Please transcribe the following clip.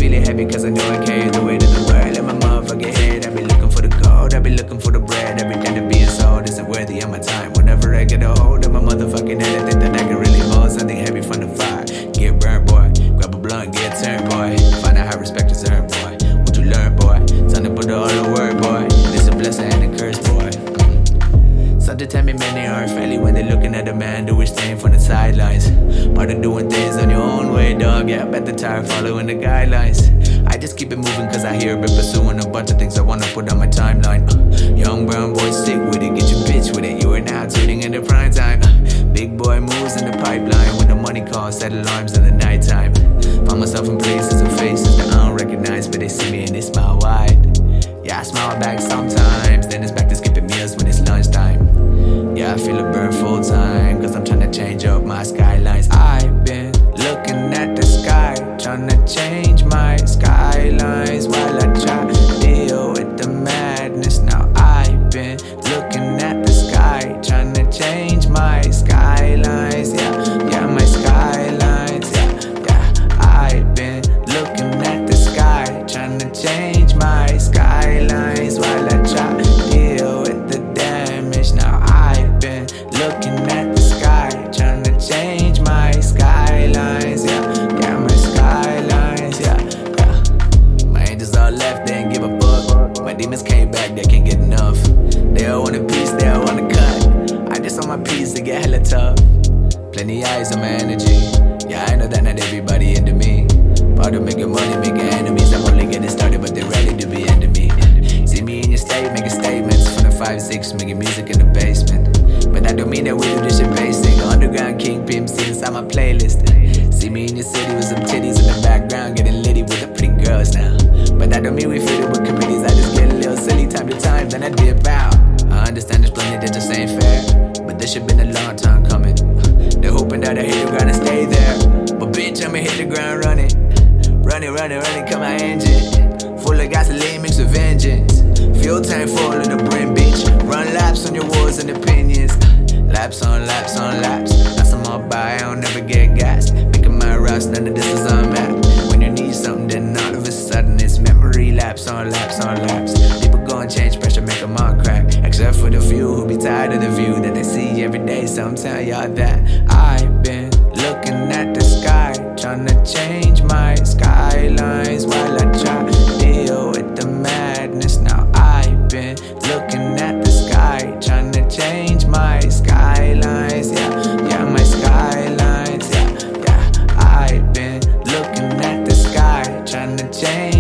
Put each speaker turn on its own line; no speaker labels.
feeling happy cause I know I carry the weight of the world in my motherfucking head. I be looking for the gold, I be looking for the bread. Everything that being sold isn't worthy of my time. Whenever I get a hold of my motherfucking head, I think that I can really mold something heavy from the fire. Get burned, boy. Grab a blunt, get turned, boy. Find out how respect is earned, boy. What you learn, boy? Time to put all the word, boy. It's a blessing and a curse, boy. Something tell me men they aren't friendly when they're looking at a man do his thing from the sidelines. Part of doing things on your own way, dog. Yeah, I bet the tired following the guidelines. I just keep it moving cause I hear it pursuing a bunch of things I wanna put on my timeline. Young brown boy, stick with it, get your bitch with it. You are now tuning in the prime time. Big boy moves in the pipeline. When the money calls, set alarms in the nighttime. Find myself in places and faces that I don't recognize, but they see me and they smile wide. Yeah, I smile back sometimes, then it's back to skipping meals when it's lunchtime. Yeah, I feel a burn full time, cause I'm trying to change up my skylines. I've been looking at the sky, trying to change my skylines while I try to deal with the madness. Now I've been looking at the sky, trying to change my skylines. Yeah, my skylines. Yeah, I've been looking at the sky, trying to change my skylines while I try to deal with the damage. Now I've been looking at the sky, trying to change my skylines. Yeah, my skylines. Yeah. My angels all left, they ain't give a fuck. My demons came back, they can't get enough. They all want a piece, they all want a cut. I just on my piece to get hella tough. Plenty eyes on my energy. Yeah, I know that not everybody into me. Part of making money, making enemies. I'm only getting started, but they're ready to be into me. See me in your state, making statements from the 5-6, making music in the basement. But that don't mean that we do this shit basic. Underground king pimp, see inside my playlist. See me in your city with some titties in the background, getting litty with the pretty girls now. But that don't mean we fit it with committees. I just get a little silly time to time, then I dip out. I understand there's plenty that just ain't fair, but this shit been a long time coming. They're hoping that I hit the ground and stay there, but bitch, I'ma hit the ground running. Running, come my engine. Full of gasoline mixed with vengeance. Fuel tank full of the brim, bitch. Run laps on your walls and opinions. Laps on laps. That's I'm all by, I don't never get gassed. Making my routes, none of this is unmapped. When you need something, then all of a sudden it's memory laps on laps. People gon' change, pressure make them all crack. Except for the few who be tired of the view that they see every day. So I'm telling y'all that I've been looking at the sky, trying to change my skylines while I try to deal with the madness. Now I've been looking at the sky, trying to change my skylines. Yeah, my skylines. Yeah, I've been looking at the sky, trying to change